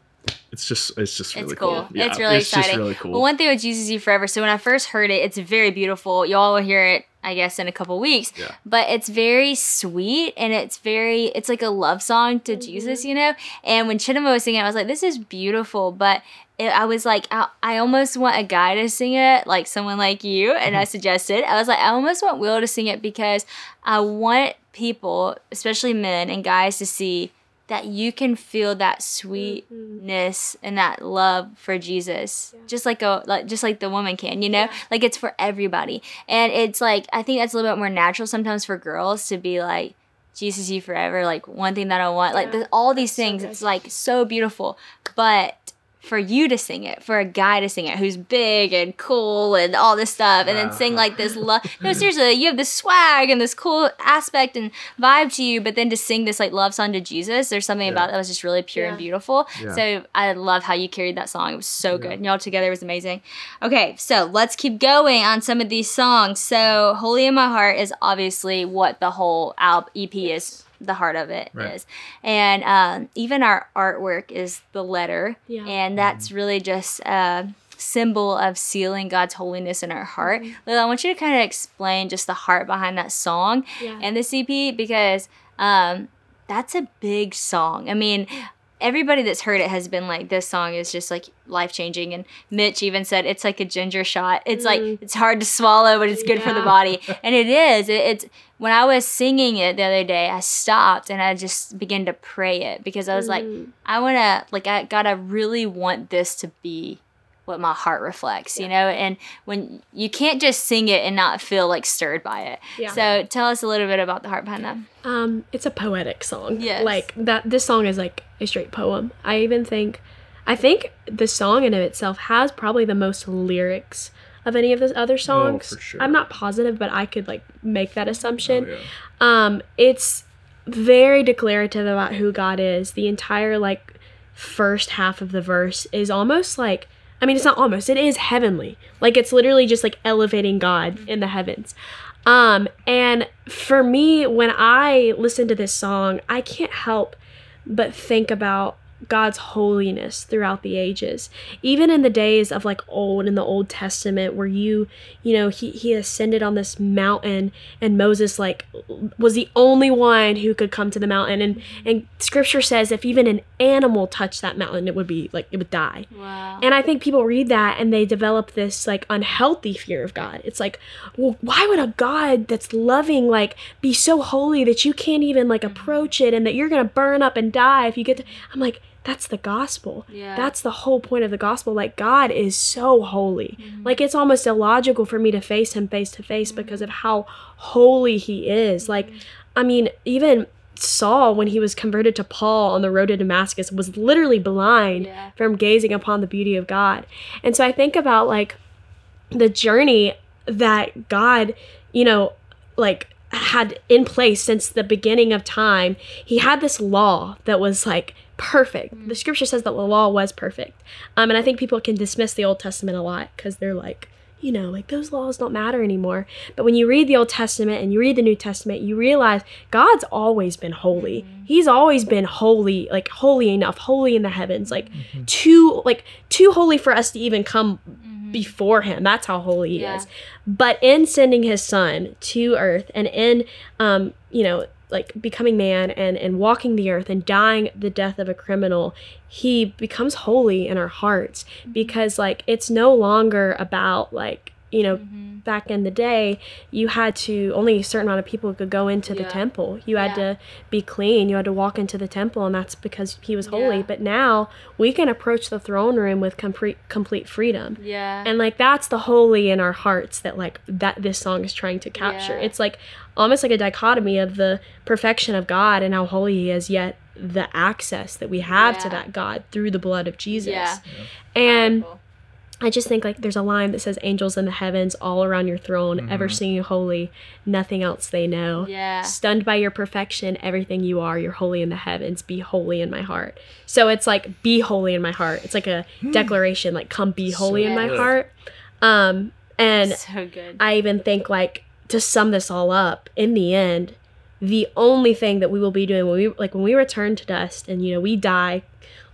it's just it's just really It's cool. cool. Yeah, it's really it's exciting. Just really cool. Well, one thing with Jesus You Forever. So when I first heard it, it's very beautiful. Y'all will hear it, I guess, in a couple weeks. Yeah. But it's very sweet and it's very, it's like a love song to mm-hmm. Jesus, you know? And when Chidima was singing, I was like, this is beautiful. But it, I was like, I, I almost want a guy to sing it, like someone like you. And I suggested, I was like, I almost want Will to sing it because I want people, especially men and guys, to see that you can feel that sweetness mm-hmm. and that love for Jesus, yeah. just like a like just like the woman can, you know, yeah. like it's for everybody. And it's like I think that's a little bit more natural sometimes for girls to be like, Jesus You Forever, like one thing that I want, yeah. like the, all these that's things. So it's like so beautiful, but for you to sing it, for a guy to sing it who's big and cool and all this stuff, and then sing like this love. No, seriously, you have this swag and this cool aspect and vibe to you, but then to sing this like love song to Jesus, there's something yeah. about it that was just really pure yeah. and beautiful. Yeah. So I love how you carried that song. It was so yeah. good. And y'all together was amazing. Okay, so let's keep going on some of these songs. So Holy in My Heart is obviously what the whole album E P is. The heart of it right. is, and um, even our artwork is the letter, yeah. and that's really just a symbol of sealing God's holiness in our heart. Mm-hmm. Lila, I want you to kind of explain just the heart behind that song yeah. and the C P because um, that's a big song. I mean, everybody that's heard it has been like, this song is just like life changing. And Mitch even said it's like a ginger shot. It's mm. like, it's hard to swallow, but it's good yeah. for the body. And it is. It, it's when I was singing it the other day, I stopped and I just began to pray it because I was mm. like, I want to, like, I God, I really want this to be what my heart reflects, yeah. you know? And when you can't just sing it and not feel like stirred by it. Yeah. So tell us a little bit about the heart behind that. Um, it's a poetic song. Yes. Like that, this song is like a straight poem. I even think, I think the song in of itself has probably the most lyrics of any of the other songs. Oh, for sure. I'm not positive, but I could like make that assumption. Oh, yeah. Um, it's very declarative about who God is. The entire like first half of the verse is almost like, I mean, it's not almost, it is heavenly. Like, it's literally just, like, elevating God in the heavens. Um, and for me, when I listen to this song, I can't help but think about God's holiness throughout the ages. Even in the days of, like, old, in the Old Testament, where you, you know, he, he ascended on this mountain, and Moses, like, was the only one who could come to the mountain. And, and Scripture says if even an animal touched that mountain, it would be, like, it would die. Wow. And I think people read that, and they develop this, like, unhealthy fear of God. It's like, well, why would a God that's loving, like, be so holy that you can't even, like, approach it, and that you're going to burn up and die if you get to... I'm like... That's the gospel. Yeah. That's the whole point of the gospel. Like, God is so holy. Mm-hmm. Like, it's almost illogical for me to face him face to face because of how holy he is. Mm-hmm. Like, I mean, even Saul, when he was converted to Paul on the road to Damascus, was literally blind yeah. from gazing upon the beauty of God. And so I think about, like, the journey that God, you know, like, had in place since the beginning of time. He had this law that was, like, perfect. Mm-hmm. The scripture says that the law was perfect. Um, and I think people can dismiss the Old Testament a lot because they're like, you know, like those laws don't matter anymore. But when you read the Old Testament and you read the New Testament, you realize God's always been holy. Mm-hmm. He's always been holy, like holy enough, holy in the heavens, like mm-hmm. too, like too holy for us to even come mm-hmm. before him. That's how holy he yeah. is. But in sending his son to earth and in, um, you know, like becoming man and, and walking the earth and dying the death of a criminal, he becomes holy in our hearts mm-hmm. because like it's no longer about like, you know, mm-hmm. back in the day, you had to, only a certain amount of people could go into yeah. the temple. You had yeah. to be clean. You had to walk into the temple, and that's because he was holy. Yeah. But now we can approach the throne room with complete complete freedom. Yeah. And like that's the holy in our hearts that like that this song is trying to capture. Yeah. It's like almost like a dichotomy of the perfection of God and how holy he is, yet the access that we have yeah. to that God through the blood of Jesus. Yeah. Yeah. And Powerful. I just think like there's a line that says angels in the heavens all around your throne, mm-hmm. ever singing holy, nothing else they know. Yeah. Stunned by your perfection, everything you are, you're holy in the heavens, be holy in my heart. So it's like, be holy in my heart. It's like a declaration, like come be holy so in my good. heart. Um, and so good. I even think like to sum this all up, in the end, the only thing that we will be doing when we like when we return to dust and you know we die,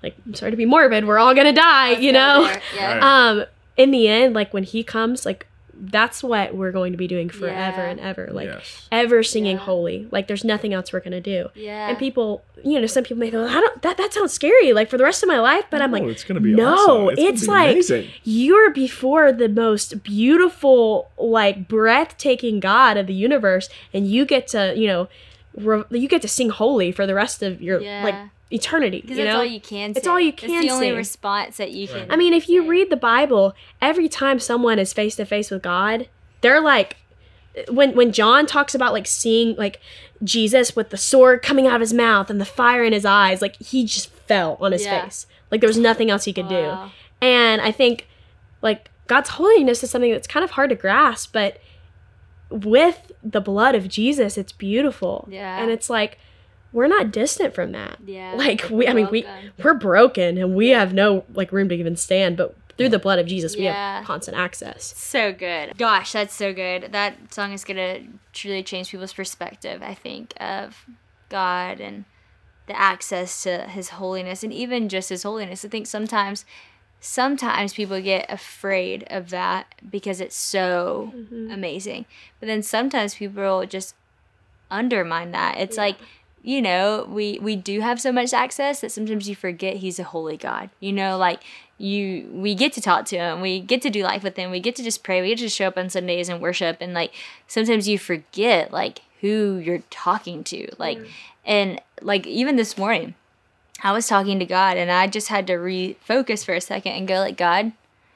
like, I'm sorry to be morbid, we're all gonna die, you know? Yeah. Right. Um, in the end, like when he comes, like that's what we're going to be doing forever Yeah. and ever. Like Yes. ever singing Yeah. holy. Like there's nothing else we're gonna do. Yeah. And people, you know, some people may go, I don't that that sounds scary, like for the rest of my life. But I'm No, like, it's gonna be no, awesome. It's, it's gonna be like amazing. you're before the most beautiful, like breathtaking God of the universe, and you get to, you know, re- you get to sing holy for the rest of your Yeah. like eternity. Because You that's know, all you can say. It's all you It's can the only say. response that you can. Right. I mean, if you say. read the Bible, every time someone is face to face with God, they're like, when when John talks about like seeing like Jesus with the sword coming out of his mouth and the fire in his eyes, like he just fell on his Yeah. face. Like there was nothing else he could Wow. do. And I think like God's holiness is something that's kind of hard to grasp, but with the blood of Jesus, it's beautiful. Yeah. And it's like we're not distant from that. Yeah. Like we, I mean, we Welcome. we're broken and we have no like room to even stand, but through the blood of Jesus, we Yeah. have constant access. So good. Gosh, that's so good. That song is going to truly change people's perspective, I think, of God and the access to his holiness and even just his holiness. I think sometimes sometimes people get afraid of that because it's so amazing. But then sometimes people just undermine that. It's Yeah. like, you know, we we do have so much access that sometimes you forget he's a holy God. You know, like you we get to talk to him, we get to do life with him, we get to just pray, we get to just show up on Sundays and worship, and like sometimes you forget like who you're talking to. Like and like even this morning I was talking to God and I just had to refocus for a second and go like, God,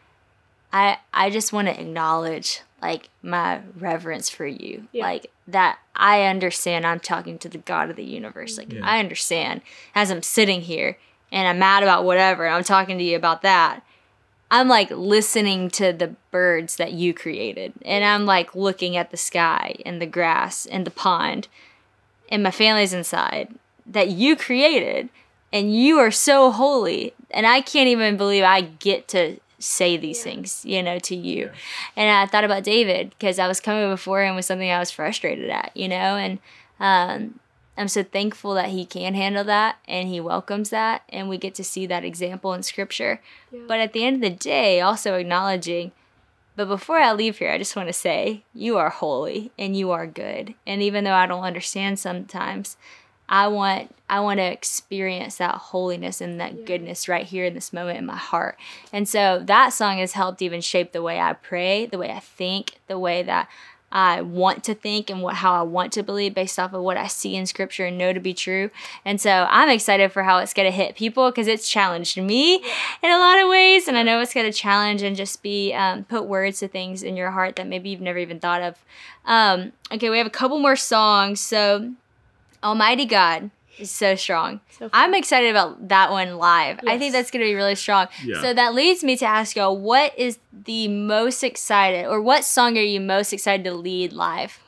I I just want to acknowledge like my reverence for you. Yeah. Like that I understand I'm talking to the God of the universe. Like Yeah. I understand as I'm sitting here and I'm mad about whatever and I'm talking to you about that. I'm like listening to the birds that you created and I'm like looking at the sky and the grass and the pond and my family's inside that you created and you are so holy and I can't even believe I get to say these things, you know, to you. Yeah. And I thought about David because I was coming before him with something I was frustrated at, you know, and um, I'm so thankful that he can handle that and he welcomes that and we get to see that example in scripture. Yeah. But at the end of the day, also acknowledging, but before I leave here, I just want to say you are holy and you are good. And even though I don't understand sometimes, I want I want to experience that holiness and that Yeah. goodness right here in this moment in my heart. And so that song has helped even shape the way I pray, the way I think, the way that I want to think and what how I want to believe based off of what I see in scripture and know to be true. And so I'm excited for how it's going to hit people because it's challenged me in a lot of ways. And I know it's going to challenge and just be um, put words to things in your heart that maybe you've never even thought of. Um, okay, we have a couple more songs. So Almighty God is so strong. So fun. I'm excited about that one live. I think Yes. that's going to be really strong. Yeah. So that leads me to ask y'all, what is the most excited, or what song are you most excited to lead live?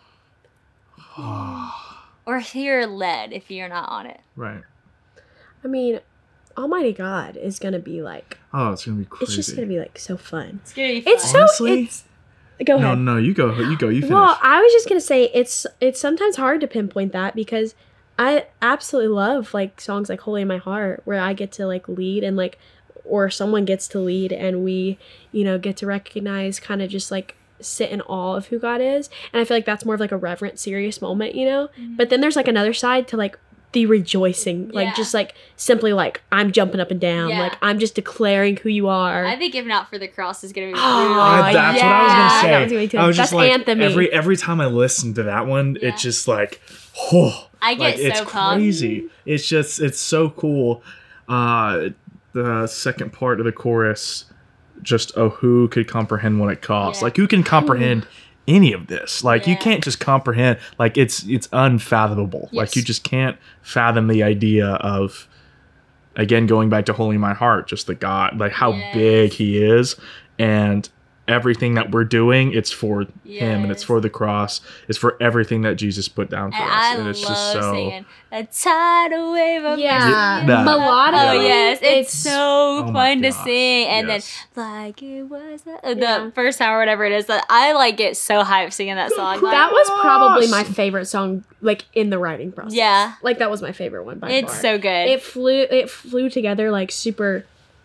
Or hear led if you're not on it. Right. I mean, Almighty God is gonna be like Oh, it's gonna be crazy. it's just gonna be like so fun. It's going to be fun. It's so Honestly? it's go no, ahead. no, you go. You go. You finish. Well, I was just gonna say it's it's sometimes hard to pinpoint that because I absolutely love like songs like Holy in My Heart where I get to like lead and like or someone gets to lead and we, you know, get to recognize kind of just like sit in awe of who God is. And I feel like that's more of like a reverent, serious moment, you know? But then there's like another side to like the rejoicing, like Yeah. just like simply like I'm jumping up and down, Yeah. like I'm just declaring who you are. I think if not for the cross is going to be Oh, really I- that's what I was yeah. gonna That say. was gonna be too- I was that's just like anthem-y. every every time I listen to that one, Yeah. it's just like, oh, I get like, so it's pumped. crazy. It's just it's so cool. Uh, the second part of the chorus, just oh, who could comprehend what it costs? Yeah. Like who can comprehend any of this? Like you Yeah. can't just comprehend. Like it's it's unfathomable. Like Yes. you just can't fathom the idea of. Again, going back to Holy in My Heart, just the God, like how Yes. big He is, and everything that we're doing, it's for him and it's Yes. for the cross. It's for everything that Jesus put down for And us. I And it's love just so singing a tidal wave of Yeah, mercy. that- melodically, Oh yes, it's, it's- so Oh my fun to gosh, sing, and yes. then like it was the, the Yeah. first time or whatever it is. That I like get so hyped singing that song. Like, That was probably my Gosh. favorite song, like in the writing process. Yeah. like that was my favorite one by it's far. so good. It flew. It flew together like super.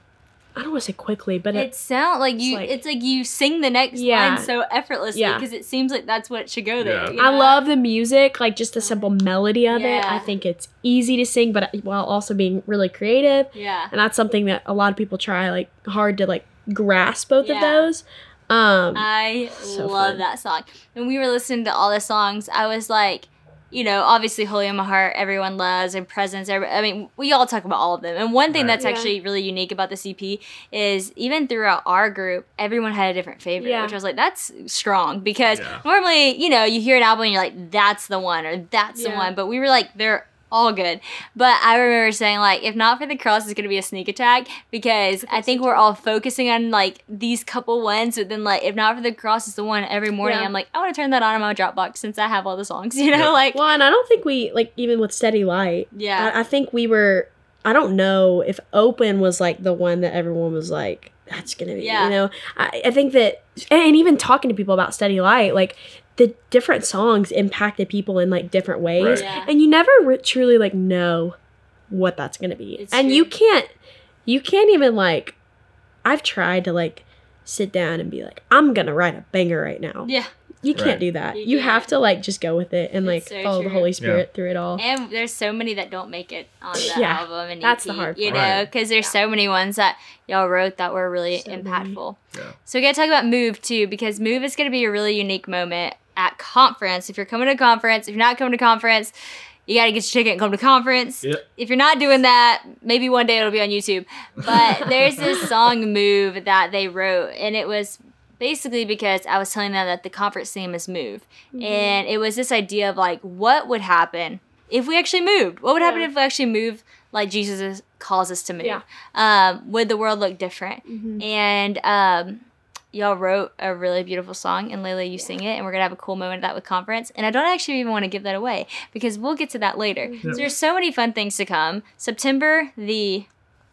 I don't want to say quickly, but It it, sounds like you. like- it's like you sing the next Yeah. line so effortlessly Yeah. because it seems like that's what should go there. Yeah. you I know? love the music, like just the simple melody of it. Yeah. I think it's easy to sing, but while also being really creative. Yeah. And that's something that a lot of people try like hard to like grasp both Yeah. of those. Um, I So love fun. that song. When we were listening to all the songs, I was like, you know, obviously Holy in My Heart, everyone loves, and Presence. Every, I mean, we all talk about all of them. And one thing Right. that's Yeah. actually really unique about this E P is even throughout our group, everyone had a different favorite, Yeah. which I was like, that's strong because Yeah. normally, you know, you hear an album and you're like, that's the one or that's the Yeah. one. But we were like, they're all good. But I remember saying like, if not for the cross, it's gonna be a sneak attack because I think we're all focusing on like these couple ones, but then like if not for the cross, it's the one every morning. Yeah. I'm like, I want to turn that on in my Dropbox since I have all the songs, you know, Yeah. like well, and I don't think we like even with Steady Light. yeah, I, I think we were. I don't know if Open was like the one that everyone was like, that's gonna be. Yeah. You know, I, I think that, and, and even talking to people about Steady Light, like the different songs impacted people in like different ways, Right. Yeah. and you never re- truly like know what that's gonna be, It's and true. you can't, you can't even like. I've tried to like sit down and be like, I'm gonna write a banger right now. yeah. You can't Right. do that. You You have can't. to like just go with it and like It's so follow the true. Holy Spirit through it all. And there's so many that don't make it on the Yeah, album and that's E P, the hard you part. know, Right. because there's so many ones that y'all wrote that were really So many. impactful. Yeah. So we gotta talk about Move too, because Move is gonna be a really unique moment at conference. If you're coming to conference, if you're not coming to conference, you gotta get your ticket and come to conference. Yep. If you're not doing that, maybe one day it'll be on YouTube. But there's this song Move that they wrote, and it was basically because I was telling them that the conference theme is Move. And it was this idea of like, what would happen if we actually moved? What would happen Yeah. if we actually moved like Jesus is, calls us to move? Yeah. Um, would the world look different? Mhm. And um, y'all wrote a really beautiful song, and Layla, you sing it, and we're gonna have a cool moment of that with conference. And I don't actually even want to give that away because we'll get to that later. So there's so many fun things to come. September the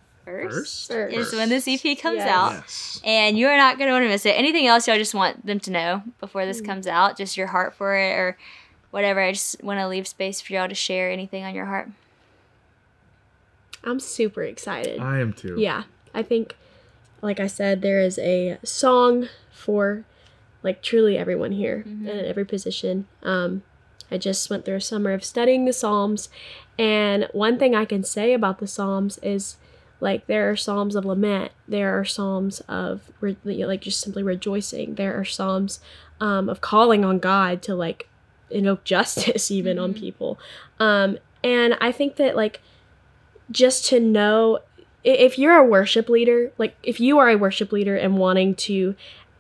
first, First. is when this E P comes Yes. out. Yes. And you're not going to want to miss it. Anything else y'all just want them to know before this comes out? Just your heart for it or whatever. I just want to leave space for y'all to share anything on your heart. I'm super excited. I am too. Yeah, I think, like I said, there is a song for like truly everyone here Mhm. and in every position. Um, I just went through a summer of studying the Psalms, and one thing I can say about the Psalms is like there are Psalms of lament, there are Psalms of re- like just simply rejoicing, there are Psalms um, of calling on God to like invoke justice even on Mhm. people. Um, and I think that like just to know i- if you're a worship leader, like if you are a worship leader and wanting to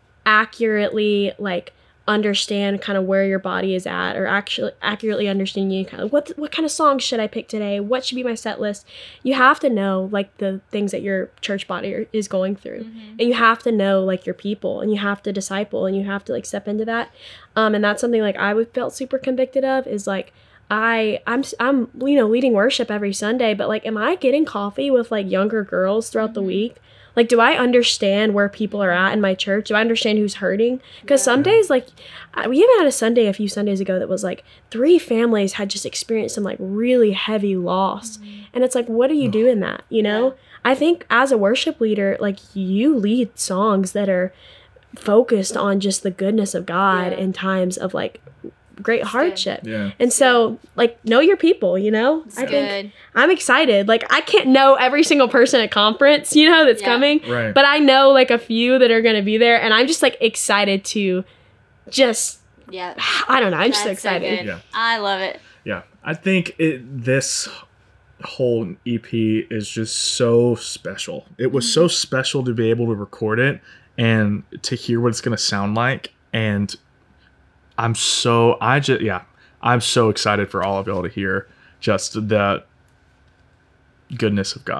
accurately like understand kind of where your body is at, or actually accurately understanding kind of what what kind of songs should I pick today, what should be my set list, you have to know like the things that your church body are- is going through, and you have to know like your people, and you have to disciple, and you have to like step into that. Um, and that's something like I would felt super convicted of is like I I'm I'm you know leading worship every Sunday, but like am I getting coffee with like younger girls throughout the Mhm. week? Like, do I understand where people are at in my church? Do I understand who's hurting? Because Yeah. some days, like, I- we even had a Sunday a few Sundays ago that was like three families had just experienced some like really heavy loss. And it's like, what do you do in that? You know? Yeah. I think as a worship leader, like, you lead songs that are focused on just the goodness of God Yeah. in times of like great hardship. Yeah. And so, like, know your people, you know? It's I good. think I'm excited. Like, I can't know every single person at conference, you know, that's Yeah. coming. Right. But I know, like, a few that are going to be there. And I'm just, like, excited to just, Yeah. I don't know. I'm just so That's so excited. good. Yeah. I love it. Yeah, I think it, this whole E P is just so special. It was so special to be able to record it and to hear what it's going to sound like. And I'm so, I just, yeah, I'm so excited for all of y'all to hear just the goodness of God.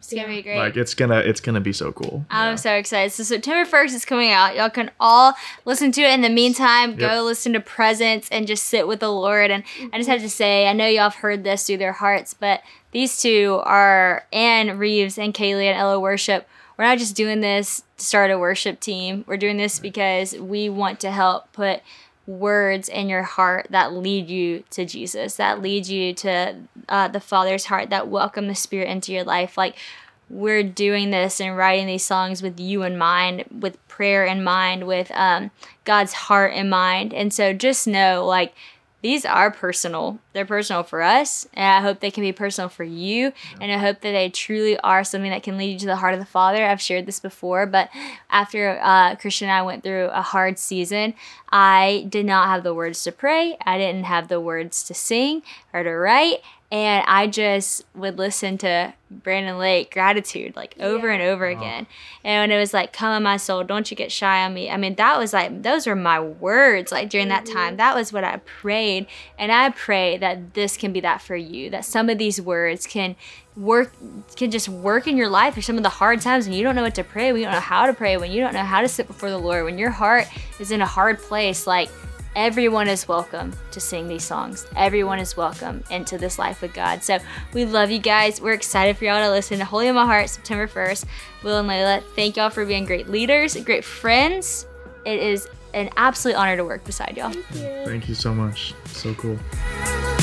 It's gonna Yeah. be great. Like it's gonna it's gonna be so cool. I'm Yeah. so excited. So September first is coming out. Y'all can all listen to it. In the meantime, go Yep. listen to Presence and just sit with the Lord. And I just have to say, I know y'all have heard this through their hearts, but these two are, Ann Reeves and Kaylee and Ella Worship, we're not just doing this to start a worship team. We're doing this because we want to help put words in your heart that lead you to Jesus, that lead you to uh, the Father's heart, that welcome the Spirit into your life. Like, we're doing this and writing these songs with you in mind, with prayer in mind, with um, God's heart in mind. And so just know, like, these are personal. They're personal for us, and I hope they can be personal for you, and I hope that they truly are something that can lead you to the heart of the Father. I've shared this before, but after uh, Christian and I went through a hard season, I did not have the words to pray. I didn't have the words to sing or to write, and I just would listen to Brandon Lake, Gratitude, like over Yeah. and over again. And when it was like, come on my soul, don't you get shy on me. I mean, that was like, those were my words like during that time. That was what I prayed. And I pray that this can be that for you, that some of these words can work, can just work in your life for some of the hard times when you don't know what to pray, when you don't know how to pray, when you don't know how to sit before the Lord, when your heart is in a hard place. Like, everyone is welcome to sing these songs. Everyone is welcome into this life with God. So we love you guys. We're excited for y'all to listen to Holy in My Heart, September first. Will and Layla, thank y'all for being great leaders, great friends. It is an absolute honor to work beside y'all. Thank you. Thank you so much. So cool.